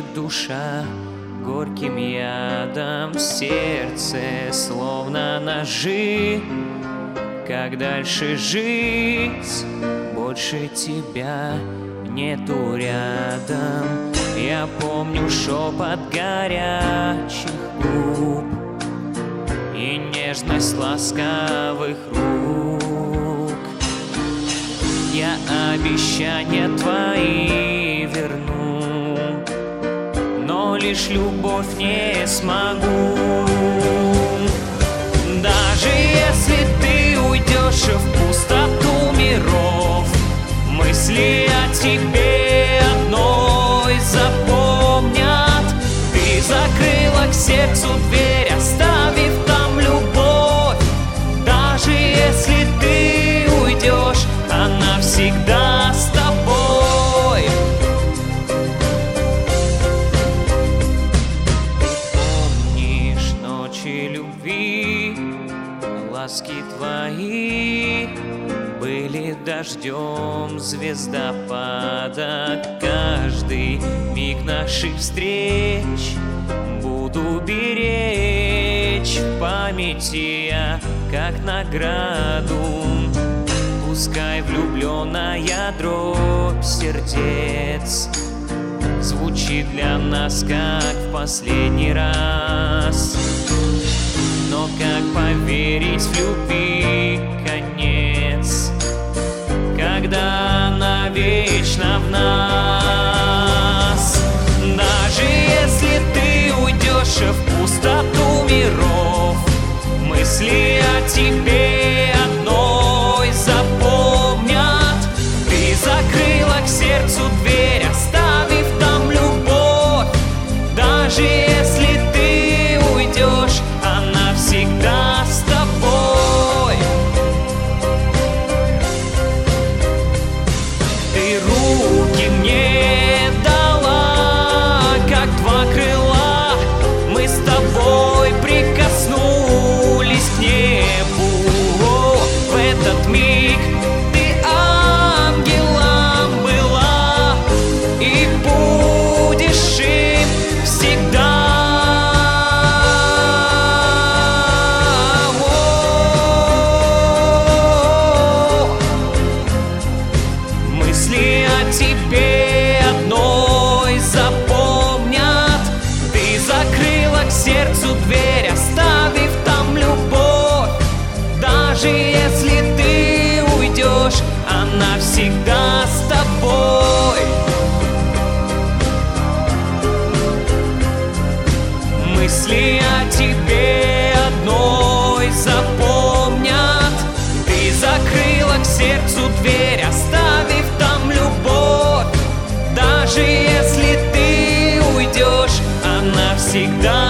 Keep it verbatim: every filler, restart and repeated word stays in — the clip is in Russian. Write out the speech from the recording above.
душа горьким ядом, в сердце словно ножи. Как дальше жить? Больше тебя нету рядом. Я помню шепот горячих губ и нежность ласковых рук. Я обещания твои верну, но лишь любовь не смогу. Даже если ты уйдешь в пустоту миров, мысли о тебе одной запомнят. Ты закрыла к сердцу дверь, оставив там любовь. Даже если ты уйдешь, она всегда с тобой. Помнишь ночи любви, ласки твои были дождем звездопада. Каждый миг наших встреч буду беречь в памяти я, как награду. Пускай влюбленная дробь сердец звучит для нас, как в последний раз. Но как поверить в любви конец, когда она вечно в нас? Даже если ты уйдешь в пустоту миров, мысли о тебе одной запомнят. Ты закрыла к сердцу дверь, оставив там любовь. Даже если ты уйдешь, она всегда с тобой. Ты руки мне дала, как два крыла. Мы с тобой прикоснулись к небу. В этот миг ты ангелом была и будешь им всегда. Мысли о тебе одной запомнят. Ты закрыла к сердцу дверь, оставив там любовь. Даже если ты уйдешь, она всегда с тобой. Мысли о тебе одной запомнят. Ты закрыла к сердцу дверь, оставив там любовь. Даже если ты уйдешь, она всегда